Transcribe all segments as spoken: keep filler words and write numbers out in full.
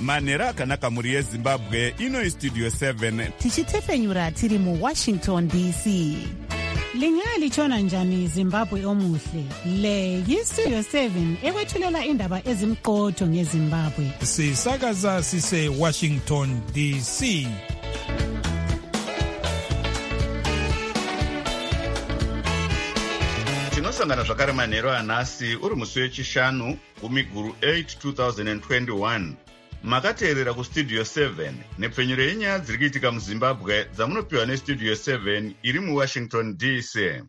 manhero akanaka mhuri yezimbabwe. Ino Studio seven tichitefenyura tiri muWashington D C. Lingali chona njani Zimbabwe omuhle. Le yiStudio seven ekwethulela indaba ezimqotho ngeZimbabwe. Sisakaza sise Washington D C. tinosangana zvakare manhero anhasi uri musi wechishanu kumiguru eight twenty twenty-one. makateerera kuStudio seven nepfenyuro yenyaya dziri kuitika muZimbabwe dzamunopiwa neStudio seven iri muWashington D C.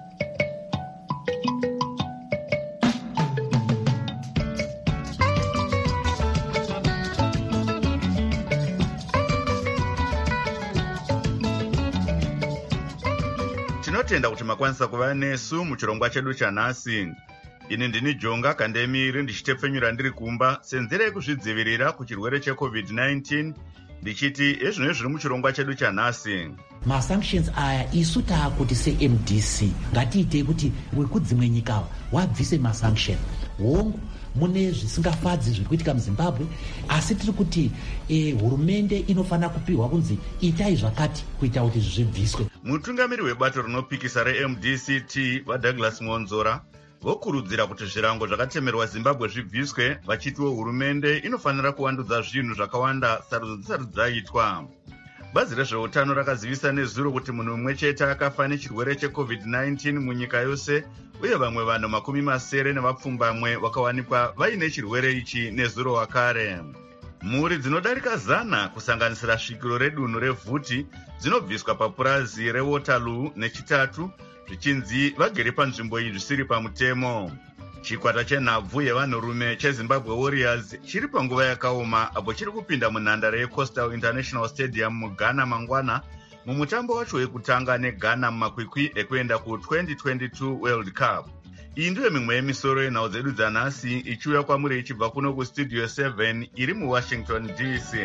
tinotenda kuti makwanisa kuva nesu muchirongwa chedu chanhasi. ini ndini Jonga Kandemiri ndichitepfenyura ndiri kumba senzira yekuzvidzivirira kuchirwere checovid nineteen ndichiti ezvino zviri muchirongwa chedu chanhasi. masanctions aya isu taakuti se-M D C ngatiitei kuti wekudzimwe nyika wabvise masanction hongu mune zvisingafadzi zviri kuitika muZimbabwe, asi tiri kuti eh, hurumende inofanira kupihwa kunzi itai zvakati kuita kuti zvibviswe. mutungamiri webato rinopikisa reM D C T vaDouglas Monzora vokurudzira kuti zvirango zvakatemerwa Zimbabwe zvibviswe, vachitiwo hurumende inofanira kuvandudza zvinhu zvakawanda sarudzo dzisati dzaitwa. bazi rezveutano rakazivisa nezuro kuti munhu mumwe chete akafa nechirwere checovid nineteen munyika yose, uye vamwe vanhu makumi masere nevapfumbamwe vakawanikwa vaine chirwere ichi nezuro wakare. mhuri dzinodarika zana kusanganisira svikiro redunhu revhuti dzinobviswa papurazi reWaterloo nechitatu zvichinzi vagere panzvimbo iyi zvisiri pamutemo. chikwata chenhabvu yevanhurume cheZimbabwe Warriors chiri panguva yakaoma apo chiri kupinda munhandare yeCoastal International Stadium muGhana mangwana mumutambo wacho wekutanga neGhana mumakwikwi ekuenda ku twenty twenty-two World Cup. iyi ndiyo mimwe yemisoro yenhau dzedu dzanhasi ichiuya kwamuri ichibva kuno kuStudio seven iri muWashington D C.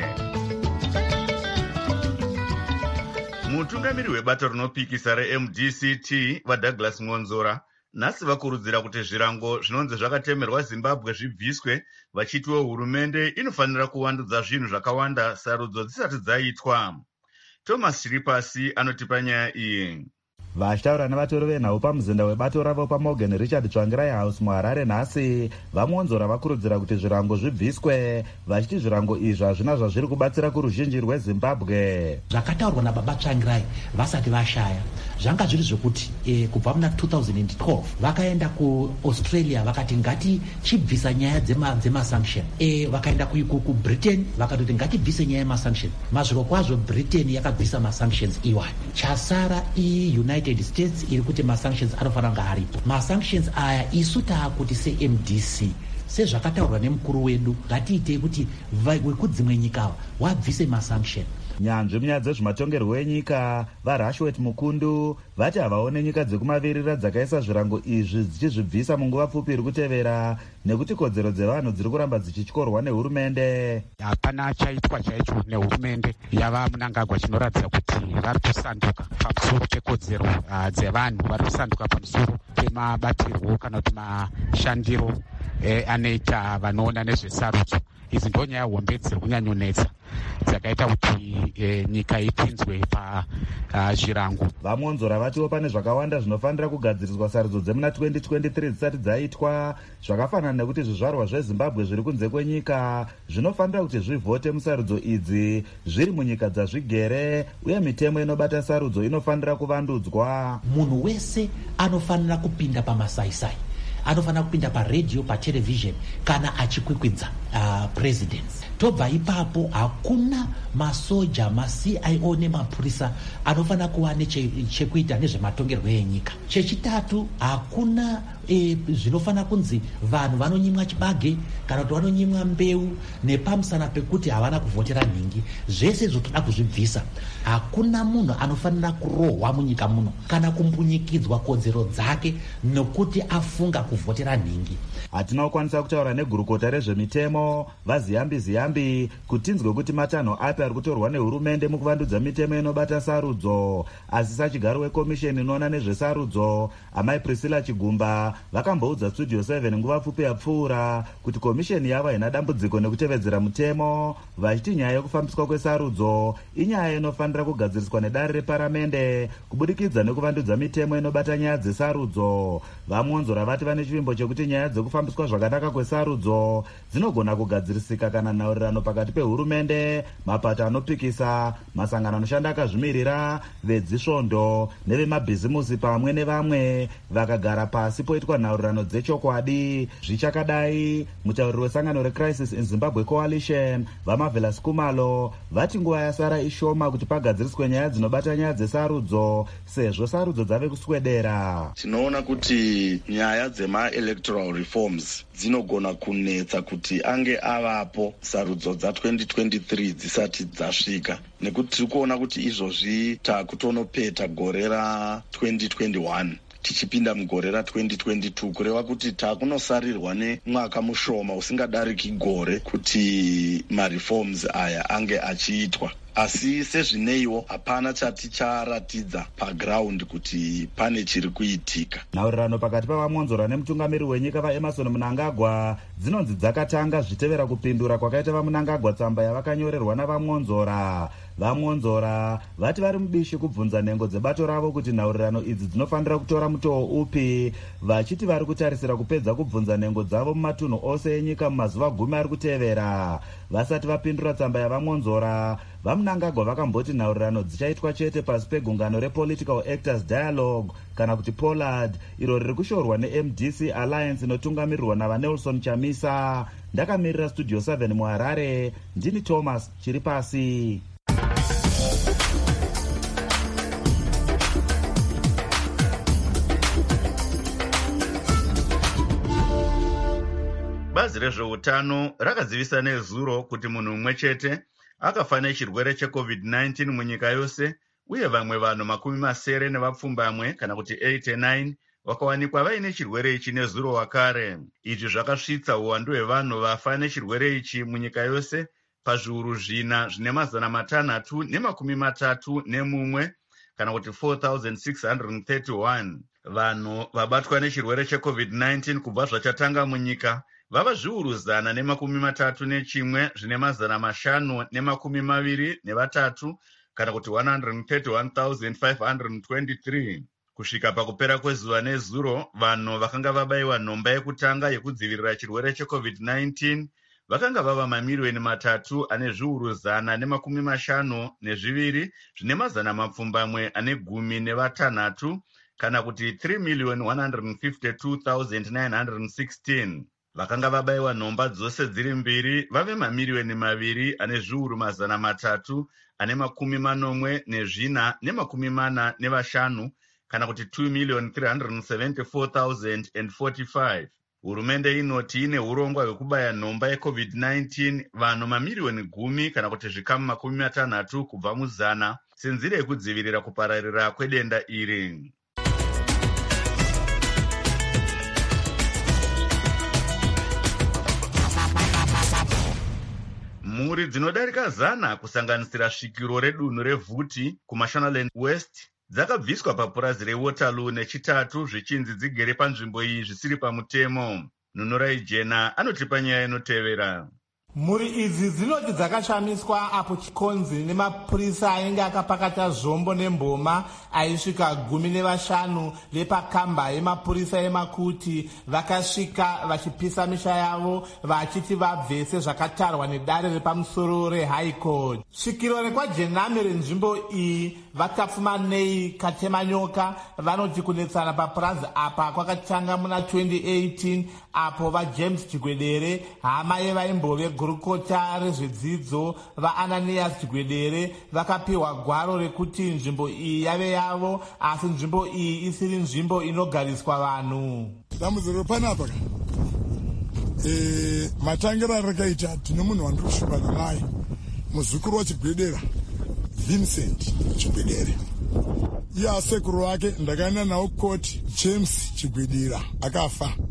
mutungamiri webato rinopikisa reM D C T vaDouglas Monzora nhasi vakurudzira kuti zvirango zvinonzi zvakatemerwa Zimbabwe zvibviswe, vachitiwo hurumende inofanira kuvandudza zvinhu zvakawanda sarudzo dzisati dzaitwa. Thomas Chiripasi anotipa nyaya iyi. vachitaura nevatori venhau pamuzinda webato ravo paMorgan Richard Tsvangirai House muHarare nhasi, vaMonzora vakurudzira kuti zvirango zvibviswe, vachiti zvirango izvi hazvina zvazviri kubatsira kuruzhinji rweZimbabwe. zvakataurwa nababa Tsvangirai vasati vashaya zvanga zviri zvokuti e, kubva muna two thousand twelve vakaenda kuAustralia vakati ngatichibvisa nyaya dzemasanction e, vakaenda kuBritain vakatoti ngatibvise nyaya yemasanction. mazviro kwazvo Britain yakabvisa masanctions iwani, chasara iUnited States iri kuti masanctions anofanira kunge aripo. masanctions aya isu taakuti se-M D C sezvakataurwa nemukuru wedu ngatiitei kuti wekudzimwe nyika wabvise masanction. nyanzvi munyaya dzezvematongerwo enyika vaRashwet Mukundu vati havaone nyika dzekumavirira dzakaisa zvirango izvi dzichizvibvisa munguva pfupi iri kutevera nekuti kodzero dzevanhu dziri kuramba dzichityorwa nehurumende. hapana chaitwa chaicho nehurumende yava Mnangagwa chinoratidza kuti vari kusanduka pamusoro pekodzero uh, dzevanhu, vari kusanduka pamusoro pemabatirwo kana kuti mashandiro eh, anoita vanoona nezvesarudzo. idzi ndo nyaya hombe dziri kunyanyonetsa dzakaita kuti e, nyika ipinzwe pazvirango. Uh, vaMonzora vatiwo pane zvakawanda zvinofanira kugadziriswa sarudzo dzemuna twenty twenty-three dzisati dzaitwa, zvakafanana nekuti zvizvarwa zveZimbabwe zviri kunze kwenyika zvinofanira kuti zvivhote musarudzo idzi zviri munyika dzazvigere, uye mitemo inobata sarudzo inofanira kuvandudzwa. munhu wese anofanira kupinda pamasaisai, anofanira kupinda paredhiyo, patelevision kana achikwikwidza uh, presidents. tobva ipapo hakuna masoja, maC I O nemapurisa anofanira kuva nechekuita nezvematongerwo enyika. chechitatu hakuna e, zvinofanira kunzi vanhu vanonyimwa chibage kana kuti vanonyimwa mbeu nepamusana pekuti havana kuvhotera nhingi. zvese izvo toda kuzvibvisa. hakuna munhu anofanira kurohwa munyika muno kana kumbunyikidzwa kodzero dzake nokuti afunga kuvhotera nhingi. hatina kukwanisa kutaura negurukota rezvemitemo vaZiyambi Ziyambi mudambi kuti tinzwe kuti matanho api ari kutorwa nehurumende mukuvandudza mitemo inobata sarudzo. Asi sachigaro wekomisheni inoona nezvesarudzo amai Priscilla Chigumba vakamboudza Studio seven nguva pfupi yapfuura kuti komisheni yavo haina dambudziko nekutevedzera mutemo, vachiti nyaya yekufambiswa kwesarudzo inyaya inofanira kugadziriswa nedare reparamende kubudikidza nekuvandudza mitemo inobata nyaya dzesarudzo. Vamonzora vati vane chivimbo chekuti nyaya dzekufambiswa zvakanaka kwesarudzo dzinogona kugadzirisika kana nhaurirano pakati pehurumende, mapato anopikisa, masangano anoshanda akazvimirira, vedzisvondo nevemabhizimusi pamwe nevamwe vakagara pasi poitwa nhaurirano dzechokwadi. Zvichakadai, mutauriri wesangano reCrisis in Zimbabwe Coalition vaMarvelous Kumalo vati nguva yasara ishoma kuti pagadziriswe nyaya dzinobata nyaya dzesarudzo sezvo sarudzo dzave kuswedera. Tinoona kuti nyaya dzema-electoral reforms dzinogona kunetsa kuti ange avapo sarudzo dza-twenty twenty-three dzisati dzasvika, nekuti tiri kuona kuti izvozvi takutonopeta gore ra-twenty twenty-one tichipinda mugore ra-twenty twenty-two, kureva kuti takunosarirwa nemwaka mushoma usingadariki gore kuti mareforms aya ange achiitwa. Asi sezvineiwo hapana chati charatidza paground kuti pane chiri kuitika. Nhaurirano pakati pavamonzora nemutungamiri wenyika vaEmerson Mnangagwa dzinonzi dzakatanga zvitevera kupindura kwakaita vaMnangagwa tsamba yavakanyorerwa navamonzora. Vamonzora vati vari mubishi kubvunza nhengo dzebato ravo kuti nhaurirano idzi dzinofanira kutora mutoo upi, vachiti vari kutarisira kupedza kubvunza nhengo dzavo mumatunhu ose enyika mumazuva gumi ari kutevera. Vasati vapindura tsamba yavamonzora, vaMnangagwa vakamboti nhaurirano dzichaitwa chete pasi pegungano rePolitical Actors Dialogue kana kuti Pollard, iro riri kushorwa neM D C Alliance inotungamirirwa navaNelson Chamisa. Ndakamirira Studio seven muHarare, ndini Thomas Chiripasi. Bazi rezveutano rakazivisa nezuro kuti munhu mumwe chete akafa nechirwere checovid nineteen munyika yose, uye vamwe vanhu makumi masere nevapfumbamwe kana kuti eighty-nine vakawanikwa vaine chirwere ichi nezuro wakare. Izvi zvakasvitsa uwandu hwevanhu vafa nechirwere ichi munyika yose pazviuru zvina zvine mazana matanhatu nemakumi matatu nemumwe kana kuti four thousand six hundred thirty-one. Vanhu vabatwa nechirwere checovid nineteen kubva zvachatanga munyika vava zviuru zana nemakumi matatu nechimwe zvine mazana mashanu nemakumi maviri nevatatu kana kuti one hundred thirty-one thousand five hundred twenty-three. Kusvika pakupera kwezuva nezuro, vanhu vakanga vabayiwa nhomba yekutanga yekudzivirira chirwere checovid nineteen vakanga vava mamiliyoni matatu ane zviuru zana nemakumi mashanu nezviviri zvine mazana mapfumbamwe ane gumi nevatanhatu kana kuti three million one hundred fifty-two thousand nine hundred sixteen. Vakanga vabayiwa nhomba dzose dziri mbiri vave mamiliyoni maviri ane zviuru mazana matatu ane makumi manomwe nezvina nemakumi mana nevashanu kana kuti two million three hundred seventy-four thousand forty-five. Hurumende inoti ine urongwa hwekubaya nhomba yecovid nineteen vanhu mamiliyoni gumi kana kuti zvikamu makumi matanhatu kubva muzana senzira yekudzivirira kupararira kwedenda iri. Mhuri dzinodarika zana kusanganisira svikiro redunhu reVhuti kuMashonaland West dzakabviswa papurazi reWaterloo nechitatu zvichinzi dzigere panzvimbo iyi zvisiri pamutemo. Nunurai Jena anotipa nyaya inotevera. Mhuri idzi dzinoti dzakashamiswa apo chikonzi nemapurisa ainge akapakata zvombo nemboma aisvika gumi nevashanu vepakamba yemapurisa eMakuti vakasvika vachipisa misha yavo vachiti vabvese zvakatarwa nedare repamusoro reHigh Court. Svikiro rekwajenami renzvimbo iyi vakapfuma nei Katemanyoka vanoti kunetsana papurazi apa kwakatanga muna twenty eighteen apo vaJames Chigwedere hama yevaimbove gurukota rezvedzidzo vaAnanias Chigwedere vakapiwa gwaro rekuti nzvimbo iyi yave yavo asi nzvimbo iyi isiri nzvimbo inogariswa vanhu. Dambudziko panapa eh matangira rakaita tine munhu wandoshumbana naye muzukuru waChigwedera Vincent Chigwedere. Iye sekuru wake ndakaenda nawo court James Chigwedera akafa.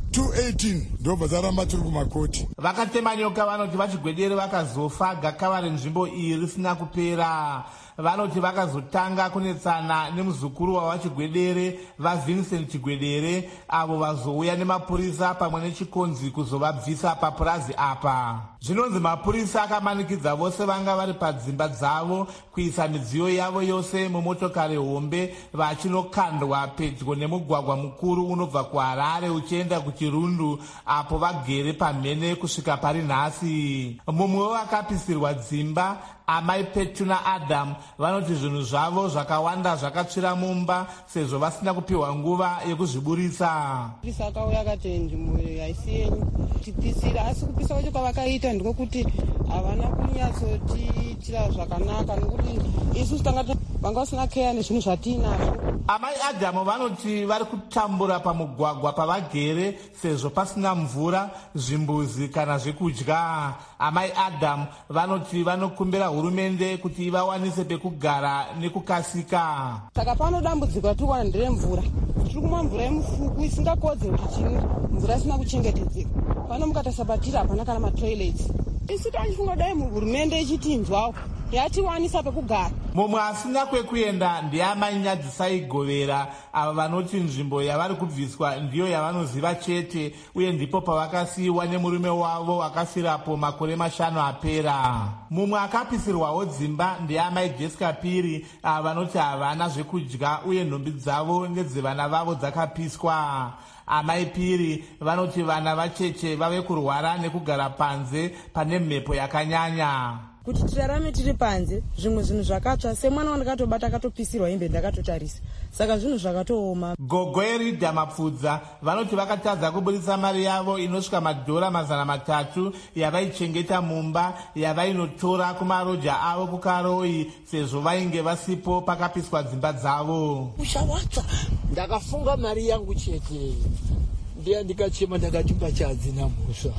two eighteen ndobva dzaramba tiri kumakoti. Vakatema nyoka vanoti vachigwedere vakazofa gakava renzvimbo iyi risina kupera. Vanoti vakazotanga kunetsana nemuzukuru wavachigwedere vaVincent Chigwedere avo vazouya nemapurisa pamwe nechikonzi kuzovabvisa papurazi apa. Zvinonzi mapurisa akamanikidza vose vanga vari padzimba dzavo kuisa midziyo yavo yose mumotokari hombe vachinokandwa pedyo nemugwagwa mukuru unobva kuHarare uchienda kuChirundu apo vagere pamhene kusvika pari nhasi. Mumwe wevakapisirwa dzimba amai Petuna Adam vanoti zvinhu zvavo zvakawanda zvakatsvira mumba sezvo vasina kupiwa nguva yekuzviburisa. Pisa akauya akati nzvimbo haisi yenyu tipisira, asi kupisa kwacho kwavakaita ndiko kuti havana kunyatsotiitira zvakanaka nokuti isusu tanga vanga vasina keya nezvinhu zvatinazvo. Amai Adhamu vanoti vari kutambura pamugwagwa pavagere sezvo pasina mvura, zvimbuzi kana zvekudya. Amai Adhamu vanoti vanokumbira hurumende kuti ivawanise pekugara nekukasika. Saka pano dambudziko ratikuwana nderemvura. Tiri kumwa mvura yemufuku isingakodzeri kuti chimwe, mvura isina kuchengetedzeka. Pano mukatasabatira hapana kana matoilets. Isu tanifunga dai hurumende ichitinzwawo yatiwanisa pekugara. Mumwe asina kwekuenda ndiamai Nyadzisai Govera ava vanoti nzvimbo yavari kubviswa ndiyo yavanoziva chete uye ndipo pavakasiyiwa nemurume wavo akafirapo makore mashanu apera. Mumwe akapisirwawo dzimba ndiamai Jessica Piri ava vanoti havana zvekudya uye nhumbi dzavo nedzevana vavo dzakapiswa. Amai Piri vanoti vana vacheche vave kurwara nekugara panze pane mhepo yakanyanya. Kuti tirarame tiri panze, zvimwe zvinhu zvakatsva, semwana wandakatobata akatopisirwa hembe ndakatotarisa. Saka zvinhu zvakatooma. Gogo Erida Mapfudza vanoti vakatadza kubudisa mari yavo inosvika madhora mazana matatu yavaichengeta mumba yavainotora kumaroja avo kuKaroi sezvo vainge vasipo pakapiswa dzimba dzavo. Ushawatsva ndakafunga mari yangu chete. Ndiye ndikachema ndakatupa chadzina musha.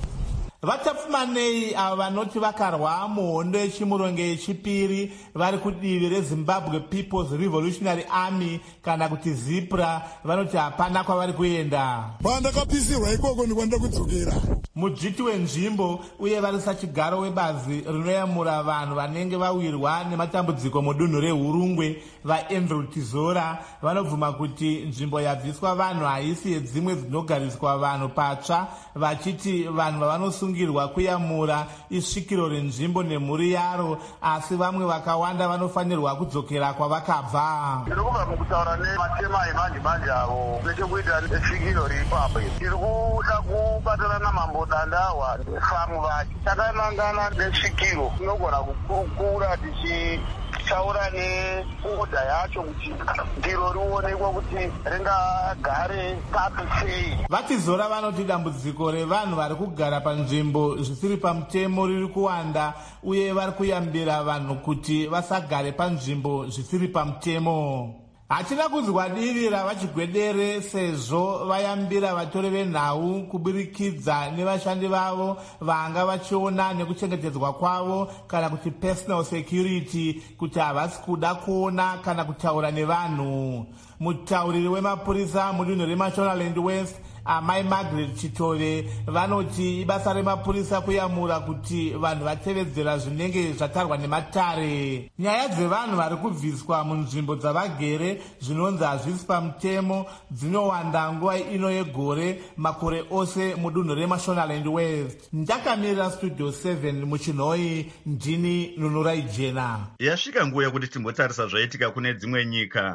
Vatapfumanei ava vanoti vakarwa muhondo yechimuronge yechipiri vari kudivi reZimbabwe People's Revolutionary Army kana kuti ZIPRA vanoti hapana kwavari kuenda. Pandakapisirwa ikoko ndikwanida kudzokera. Mujiti wenzvimbo uye vari sachigaro webazi rinoyamura vanhu vanenge vawirwa nematambudziko mudunhu reHurungwe vaAndrew Tizora vanobvuma kuti nzvimbo yabviswa vanhu haisi yedzimwe dzinogariswa vanhu patsva, vachiti vanhu vavanosungirwa kuyamura isvikiro renzvimbo nemhuri yaro, asi vamwe vakawanda vanofanirwa kudzokera kwavakabva. Tirikuva mukutaura nematema emanje manje avo nechekuita nesvikiro riri ipapo. Tiri kuda kubatana namambo dandawa famu vacho. Takamangana nesvikiro tinogona kukurukura tichi taura neoda yacho kuti ndiro rionekwa kuti ringagare papi sei. Vatizora vanoti dambudziko revanhu vari kugara panzvimbo zvisiri pamutemo riri kuwanda uye vari kuyambira vanhu kuti vasagare panzvimbo zvisiri pamutemo. Hachina kunzwa divi ravachigwedere sezvo vayambira vatori venhau kuburikidza nevashandi vavo vanga vachiona nekuchengetedzwa kwavo kana kuti personal security kuti havasi kuda kuona kana kutaura nevanhu. Mutauriri wemapurisa mudunhu reMashonaland West amai Margaret Chitove vanoti ibasa remapurisa kuyamura kuti vanhu vatevedzera zvinenge zvatarwa nematare. Nyaya dzevanhu vari kubviswa munzvimbo dzavagere zvinonzi hazvisi pamutemo dzinowanda nguva ino yegore makore ose mudunhu reMashonaland West. Ndakamirira Studio seven muChinhoi, ndini Nunurai Jena. Yasvika nguva yekuti timbotarisa zvaitika kune dzimwe nyika.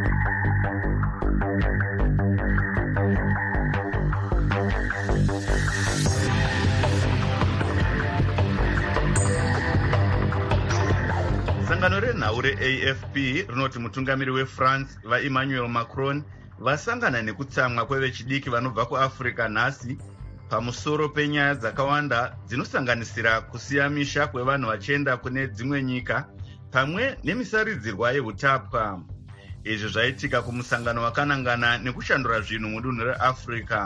Sangano renhau reA F P rinoti mutungamiri weFrance vaEmmanuel Macron vasangana nekutsamwa kwevechidiki vanobva kuAfrica nhasi pamusoro penyaya dzakawanda dzinosanganisira kusiya misha kwevanhu vachienda kune dzimwe nyika pamwe nemisaridzirwa yeutapwa. Izvi zvaitika kumusangano wakanangana nekushandura zvinhu mudunhu reAfrica.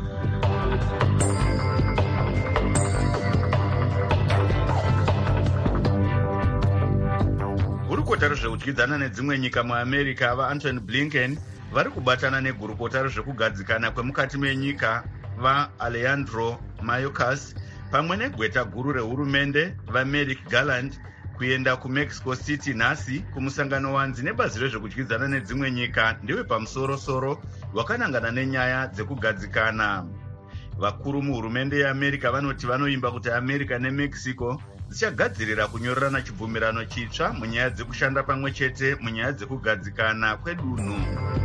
Gurukota rezveudyidzana nedzimwe nyika muAmerica vaAntony Blinken vari kubatana negurukota rezvekugadzikana kwemukati menyika vaAlejandro Mayorkas pamwe negweta guru rehurumende vaMerrick Garland kuenda kumexico city nhasi kumusangano wanzi nebazi rezvekudyidzana nedzimwe nyika ndiwe pamusoro-soro wakanangana nenyaya dzekugadzikana. Vakuru muhurumende yeamerica vanoti vanoimba kuti america nemexico dzichagadzirira kunyorerana chibvumirano chitsva munyaya dzekushanda pamwe chete munyaya dzekugadzikana kwedunhu.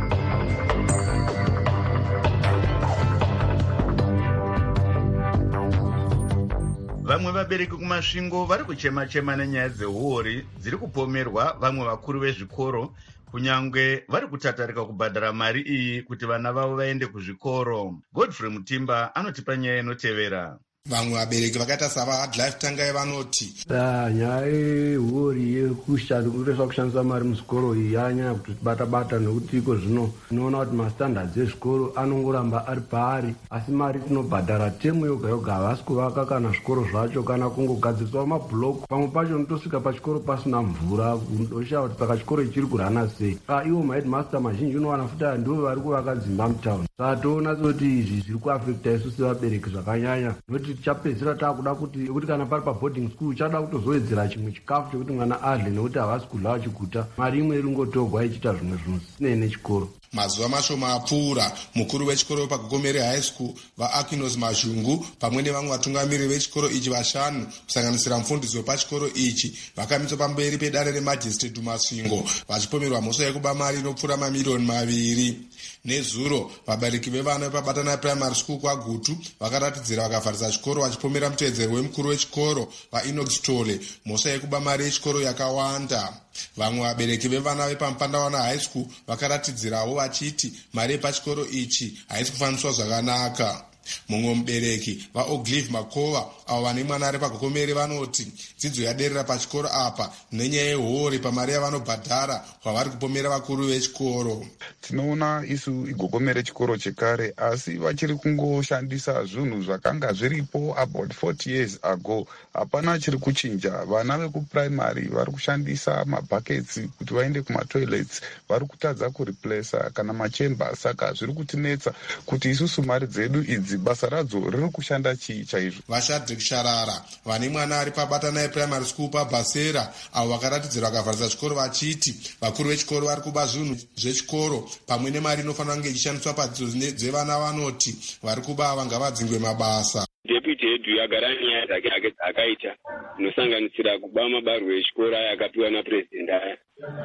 Vamwe vabereki kumasvingo vari kuchema-chema nenyaya dzehuori dziri kupomerwa vamwe vakuru vezvikoro kunyangwe vari kutatarika kubhadhara mari iyi kuti vana vavo vaende kuzvikoro. Godfrey Mutimba anotipa nyaya inotevera. Vamwe vabereki vakaita savaHardlife Tangai vanoti nyaya yehuori yekureswa kushandisa mari muzvikoro iyi yanyanya kutibata-bata nekuti iko zvino tinoona kuti mastandards ezvikoro anongoramba ari paari, asi mari tinobhadhara temu yoga yoga havasi kuvaka kana zvikoro zvacho kana kungogadziriswa mabhuloko. Pamwe pacho unotosvika pachikoro pasina mvura, unoshaya kuti saka chikoro ichiri kurana sei. Ivo maheadmaster mazhinji unowana futi ndivo vari kuvaka dzimba mutauni. Saka toona kuti izvi zviri kuafekta isu sevabereki zvakanyanya, nokuti tichapedzisira taakuda kuti kuti kana pari paboarding school chada kutozowedzera chimwe chikafu chekuti mwana adle nekuti havasi kudla vachiguta. Mari imwe iri ngotogwa ichiita zvimwe zvinhu zvisinei nechikoro. Mazuva mashoma apfuura, mukuru wechikoro paGogomere High School vaAkinos Mazhungu pamwe nevamwe vatungamiriri vechikoro ichi vashanu kusanganisira mufundisi wepachikoro ichi vakamitswa pamberi pedare remajistrate Masvingo vachipomerwa mhosva yekuba mari inopfuura mamiliyoni maviri. Nezuro vabereki vevana vepaBatanai Primary School kwaGutu vakaratidzira vakavharisa chikoro vachipomera muteedzeri wemukuru wechikoro vaEnox Tole mhosva yekuba mari yechikoro yakawanda. Vamwe vabereki vevana vepaMupandawana High School vakaratidzirawo vachiti mari yepachikoro ichi haisi kufambiswa zvakanaka. Mumwe mubereki vaOglive Makova avo vane mwana ari paGogomere vanoti dzidzo yaderera pachikoro apa nenyaya yehuori pamari yavanobhadhara kwavari kupomera vakuru vechikoro. Tinoona isu iGogomere chikoro chekare, asi vachiri kungoshandisa zvinhu zvakanga zviripo about forty years ago. Hapana chiri kuchinja. Vana vekuprimary vari kushandisa mabuckets kuti vaende kumatoilets, vari kutadza kureplacea kana machemba. Saka zviri kutinetsa kuti isusu mari dzedu idzi basa radzo riri kushanda chii chaizvo. Vashadhrik Sharara vane mwana ari paBatanai Primary School paBasera avo vakaratidzira vakavharisa chikoro vachiti vakuru vechikoro vari kuba zvinhu zvechikoro pamwe nemari inofanira kunge ichishandiswa padzidzo dzevana vanoti vari kuba ava ngavadzingwe mabasa. Deputy head yagara nyaya dzake dzakaita dzinosanganisira kuba mabarwe echikoro aya akapiwa napresident aya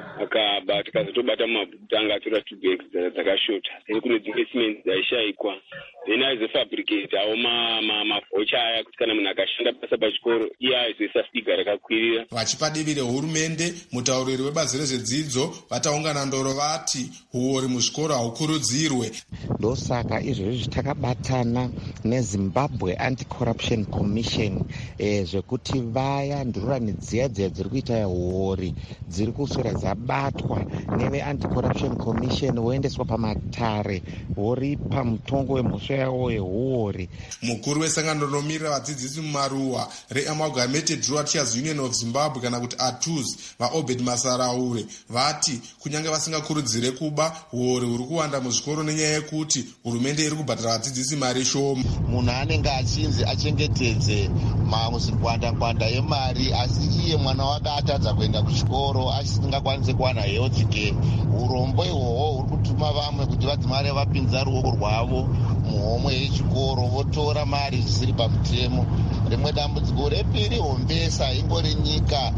akaba tikazotobata mabhuku tanga atora two bags dzakashota then kune dzimwe cement dzaishayikwa then aizofabricate awo mavhocha aya kuti kana munhu akashanda basa pachikoro iye aizoisa figa rakakwirira. Vachipa divi rehurumende, mutauriri webazi rezvedzidzo vataungana ndoro vati huori muzvikoro haukurudzirwe. Ndosaka izvozvi takabatana neZimbabwe Anti-Corruption Commission eh, zvekuti vaya ndururani dziya dziya dziri kuita huori dziri kuswera dzabatwa neve Anti-Corruption Commission voendeswa pamatare hori pamutongo wemhosva yawo yehuori. Mukuru wesangano rinomiririra vadzidzisi mumaruwa reAmalgamated Rural Teachers Union of Zimbabwe kana kuti A T U Z vaObed Masaraure vati kunyange vasingakurudzire kuba huori huri kuwanda muzvikoro nenyaya yekuti hurumende iri kubhadhara vadzidzisi mari shoma. Munhu anenge achinzi achengetedze mamuzingwanda-ngwanda yemari asi iye mwana wake atadza kuenda kuchikoro asingakwanisi kuwana health care. Urombo ihwohwo huri kutuma vamwe kuti vadzimare vapinza ruoko rwavo muhomwe yechikoro votora mari zvisiri pamutemo. Rimwe dambudziko repiri hombesa ingori nyika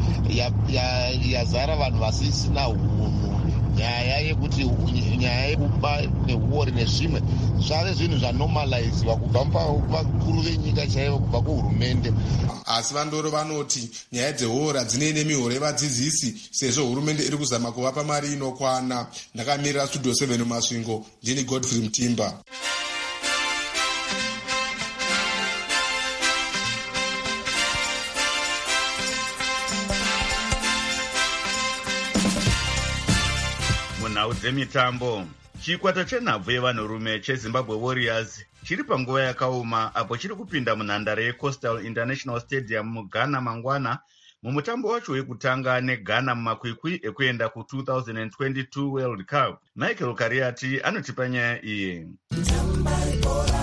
yazara vanhu vasisina hunhu. Nyaya yekuti nyaya yekuba nehuori nezvimwe zvave zvinhu zvanormaliziwa kubva vakuru venyika chaivo kubva kuhurumende. Asi vandoro vanoti nyaya dzehuori hadzinei nemihoro yevadzidzisi sezvo hurumende iri kuzama kuvapa mari inokwana. Ndakamirira Studio seven Masvingo, ndini Godfrey Mutimba. Munhau dzemitambo, chikwata chenhabvu yevanhurume cheZimbabwe Warriors chiri panguva yakaoma apo chiri kupinda munhandare yeCoastal International Stadium muGhana mangwana mumutambo wacho wekutanga neGhana mumakwikwi ekuenda ku twenty twenty-two World Cup. Michael Kariati anotipa nyaya iyi.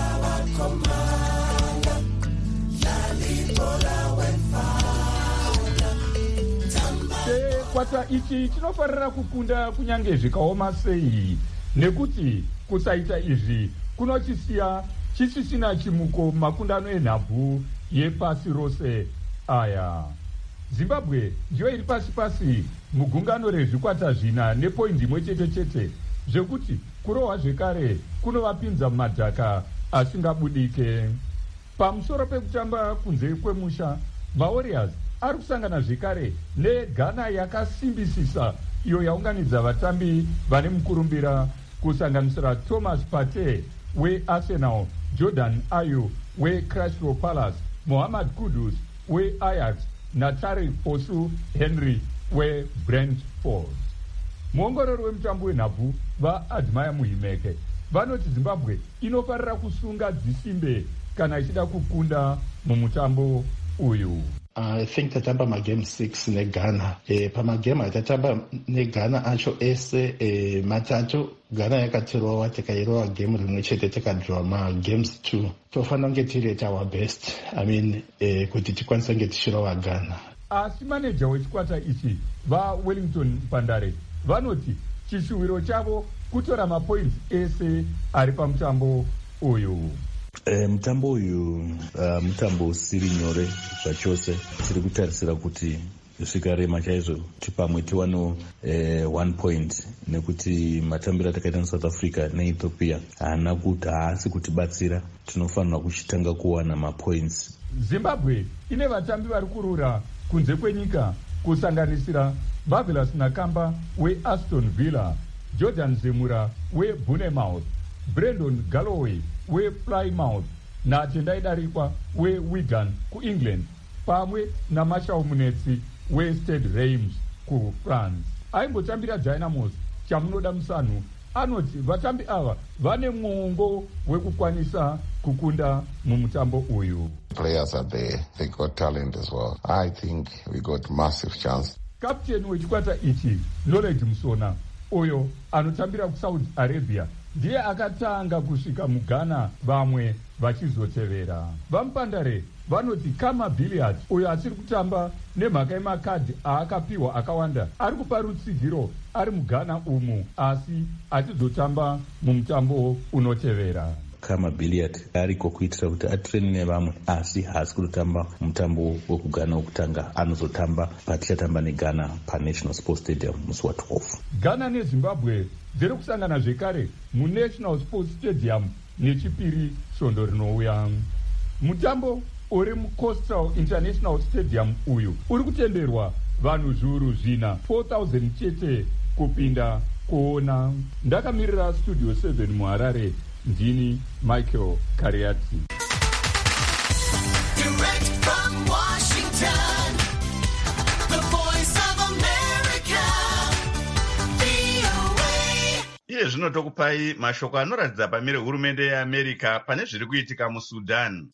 Kwata ichi chinofarira kukunda kunyange zvikaoma sei, nekuti kusaita izvi kunochisiya chisisina chimuko makundano enhabvu yepasi rose aya. Zimbabwe ndiyo iri pasi pasi mugungano rezvikwata zvina nepoindi imwe chete chete, zvekuti kurohwa zvekare kunovapinza mumadhaka asingabudike. Pamusoro pekutamba kunze kwemusha, vawarriors ari kusangana zvekare neGhana yakasimbisisa iyo yaunganidza vatambi vane mukurumbira kusanganisira Thomas Partey weArsenal, Jordan Ayew weCrystal Palace, Mohamed Kudus weAjax naTariq Osu Henry weBrentford. Muongorori wemutambo wenhabvu vaAdmire Muhimeke vanoti Zimbabwe inofarira kusunga dzisimbe kana ichida kukunda mumutambo uyu. I think tatamba magame six neGhana. E, pamagame atatamba neGhana acho ese e, matatu Ghana yakatirova tikairowa game rimwe chete tikadraw magames two. Tofanira kunge tiri at our best. I mean e, kuti tikwanisa kunge tichirova Ghana. Asi manager wechikwata ichi vaWellington Pandare vanoti chishuwiro chavo kutora mapoints ese ari pamutambo uyu. E, mutambo uyu uh, mutambo usiri nyore zvachose. Tiri kutarisira kuti zvikarema chaizvo kuti pamwe tiwano eh, one point, nekuti matambiro atakaita neSouth Africa neEthiopia haana kuti haasi kutibatsira. Tinofanira kuchitanga kuwana mapoints. Zimbabwe ine vatambi vari kurura kunze kwenyika kusanganisira Marvelous Nakamba weAston Villa, Jordan Zemura weBournemouth, Brendan Galloway wePlymouth naTendai Darikwa weWigan kuEngland, pamwe naMarshall Munetsi weStade Reims kuFrance. Aimbotambira Dynamos chamunoda musanhu anoti vatambi ava vane mwongo wekukwanisa kukunda mumutambo uyu. Players are there, they got talent as well. I think we got massive chance. Captain wechikwata ichi Knowledge Musona uyo anotambira kuSaudi Arabia ndiye akatanga kusvika muGhana, vamwe vachizotevera. Vamupandare vanoti Kama Billiard uyo asiri kutamba nemhaka yemakadhi aakapiwa akawanda ari kupa rutsigiro ari muGhana umu, asi achizotamba mumutambo unotevera. Kama Billiard ariko kuitira kuti atreni nevamwe, asi haasi kutotamba mutambo wekuGhana wokutanga. Anozotamba patichatamba neGhana paNational Sports Stadium musi wa12. Ghana neZimbabwe dziri kusangana zvekare muNational Sports Stadium nechipiri svondo rinouya. Mutambo uri muCoastal International Stadium uyu uri kutenderwa vanhu zviuru zvina four thousand chete kupinda kuona. Ndakamirira Studio seven muHarare, ndini Michael Kariati. Direct from Washington, the voice of America, V O A. Iye zvino tokupai mashoko anoratidza pamire hurumende yeAmerica pane zviri kuitika muSudan.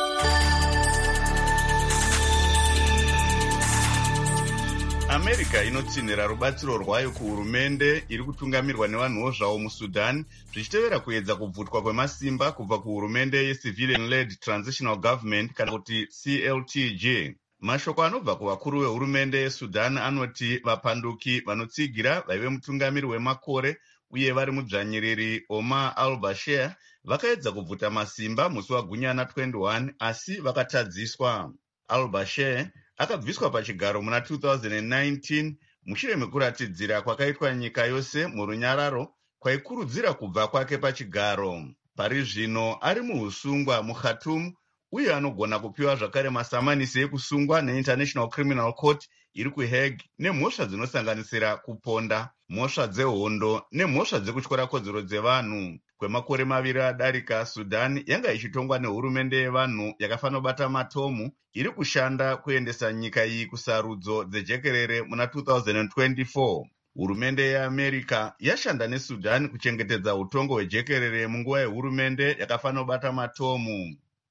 America inotsinhira rubatsiro rwayo kuhurumende iri kutungamirwa nevanhuwo zvavo muSudan, zvichitevera kuedza kubvutwa kwemasimba kubva kuhurumende yeCivilian-led Transitional Government kana kuti C L T J. Mashoko anobva kuvakuru vehurumende yeSudan anoti vapanduki vanotsigira vaive mutungamiri wemakore uye vari mudzvanyiriri Omar al-Bashir vakaedza kubvuta masimba musi waGunyana twenty-one, asi vakatadziswa. Al-Bashir akabviswa pachigaro muna two thousand nineteen mushure mekuratidzira kwakaitwa nyika yose murunyararo kwaikurudzira kubva kwake pachigaro. Pari zvino ari muusungwa muKhartoum uye anogona kupiwa zvakare masamanisi ekusungwa neInternational Criminal Court iri kuHague nemhosva dzinosanganisira kuponda, mhosva dzehondo nemhosva dzekutyora kodzero dzevanhu. Kwemakore maviri adarika, Sudan yanga ichitongwa nehurumende yevanhu yakafanobata matomu iri kushanda kuendesa nyika iyi kusarudzo dzejekerere muna two thousand twenty-four. Hurumende yeAmerica yashanda neSudan kuchengetedza utongo hwejekerere munguva yehurumende yakafanobata matomu.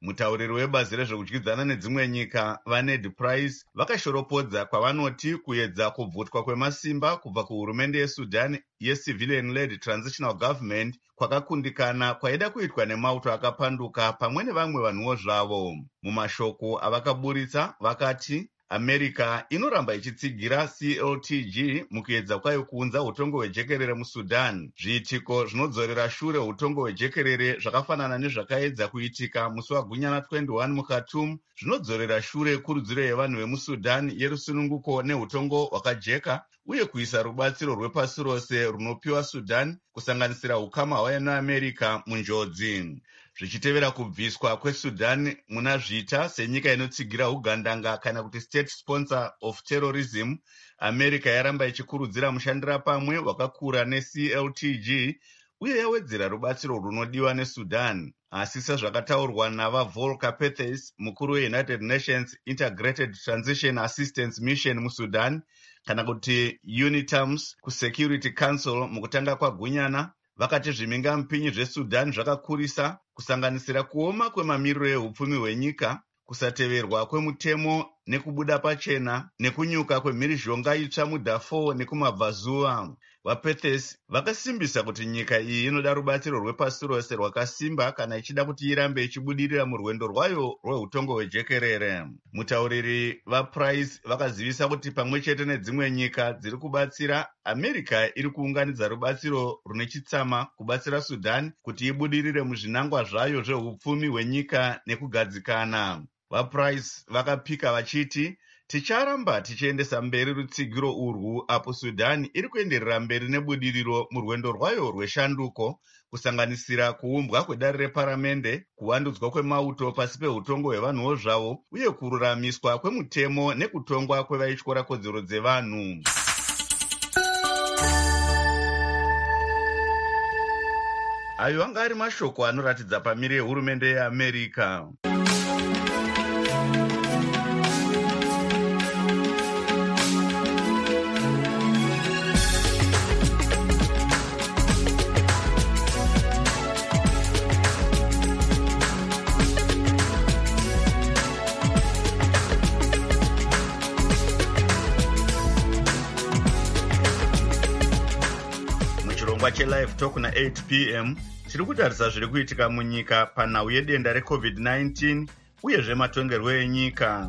Mutauriri webazi rezvekudyidzana nedzimwe nyika vaNed Price vakashoropodza kwavanoti kuedza kubvutwa kwemasimba kubva kuhurumende yeSudan yeCivilian-led Transitional Government kwakakundikana kwaida kuitwa nemauto akapanduka pamwe nevamwe vanhuwo zvavo. Mumashoko avakaburitsa vakati America inoramba ichitsigira C L T G mukuedza kwayo kuunza utongo hwejekerere muSudan. Zviitiko zvinodzorera shure utongo hwejekerere zvakafanana nezvakaedza kuitika musi wagunyana twenty-one muKhartoum zvinodzorera shure kurudziro yevanhu vemuSudan yerusununguko neutongo hwakajeka uye kuisa rubatsiro rwepasi rose runopiwa Sudan kusanganisira ukama hwayo neAmerica munjodzi. Zvichitevera kubviswa kweSudan muna zvita senyika inotsigira ugandanga kana kuti state sponsor of terrorism, America yaramba ichikurudzira mushandira pamwe wakakura neC L T G uye yawedzera rubatsiro runodiwa neSudan. Asi sezvakataurwa navaVolker Perthes, mukuru weUnited Nations Integrated Transition Assistance Mission muSudan kana kuti UNITAMS kuSecurity Council mukutanga kwagunyana, vakati zviminga mpinyi zveSudan zvakakurisa kusanganisira kuoma kwemamiriro ehupfumi hwenyika, kusateverwa kwemutemo nekubuda pachena nekunyuka kwemhirizhonga itsva muDarfur nekumabvazuva. VaPerthes vakasimbisa kuti nyika iyi inoda rubatsiro rwepasi rose rwakasimba kana ichida kuti irambe ichibudirira murwendo rwayo rweutongo hwejekerere. Mutauriri vaPrice vakazivisa kuti pamwe chete nedzimwe nyika dziri kubatsira, America iri kuunganidza rubatsiro rune chitsama kubatsira Sudan kuti ibudirire muzvinangwa zvayo zvehupfumi hwenyika nekugadzikana. VaPrice vakapika vachiti, ticharamba tichiendesa mberi rutsigiro urwu apo Sudan iri kuenderera mberi nebudiriro murwendo rwayo rweshanduko kusanganisira kuumbwa kwedare reparamende, kuwandudzwa kwemauto pasi peutongo hwevanhuwo zvavo uye kururamiswa kwemutemo nekutongwa kwevaitya kodzero dzevanhu. Ayo anga ari mashoko anoratidza pamiri yehurumende yeAmerica. Live Talk na eight p m tiri kutarisa zviri kuitika munyika panhau yedenda reCovid nineteen uye zvematongerwo enyika.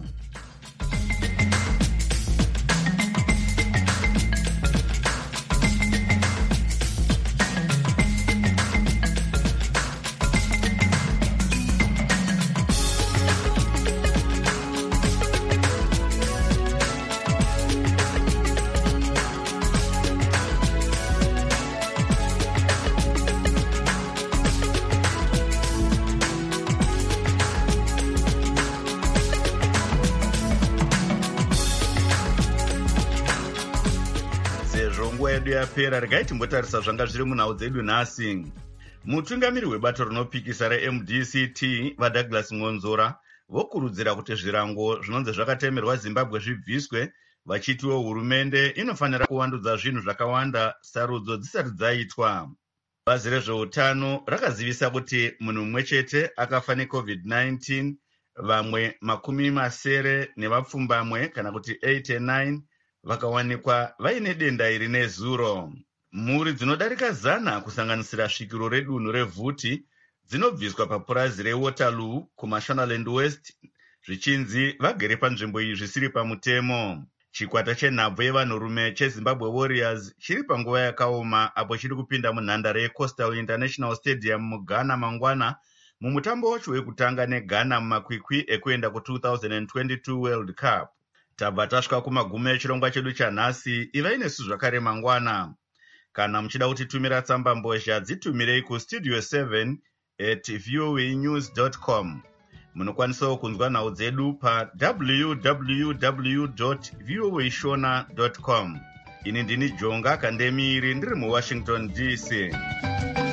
Yapera regai timbotarisa zvanga zviri munhau dzedu nhasi. Mutungamiri webato rinopikisa reM D C T vaDouglas Ngonzora vokurudzira kuti zvirango zvinonzi zvakatemerwa Zimbabwe zvibviswe, vachitiwo hurumende inofanira kuwandudza zvinhu zvakawanda sarudzo dzisati dzaitwa. Bazi rezveutano rakazivisa kuti munhu mumwe chete akafa neCovid nineteen, vamwe makumi masere nevapfumbamwe kana kuti eighty-nine vakawanikwa vaine denda iri nezuro. Mhuri dzinodarika zana kusanganisira svikiro redunhu reVhuti dzinobviswa papurazi reWaterloo kuMashonaland West zvichinzi vagere panzvimbo iyi zvisiri pamutemo. Chikwata chenhabvu yevanhurume cheZimbabwe Warriors chiri panguva yakaoma apo chiri kupinda munhandare yeCoastal International Stadium muGhana mangwana mumutambo wacho wekutanga neGhana mumakwikwi ekuenda ku-twenty twenty-two World Cup. Tabva tasvika kumagumo echirongwa chedu chanhasi. Ivai nesu zvakare mangwana. Kana muchida kutitumira tsamba mbozha dzitumirei kustudio seven at voanews dot com. Munokwanisawo kunzwa nhau dzedu pa w w w dot voashona dot com. Ini ndini Jonga Kandemiri ndiri muWashington D C.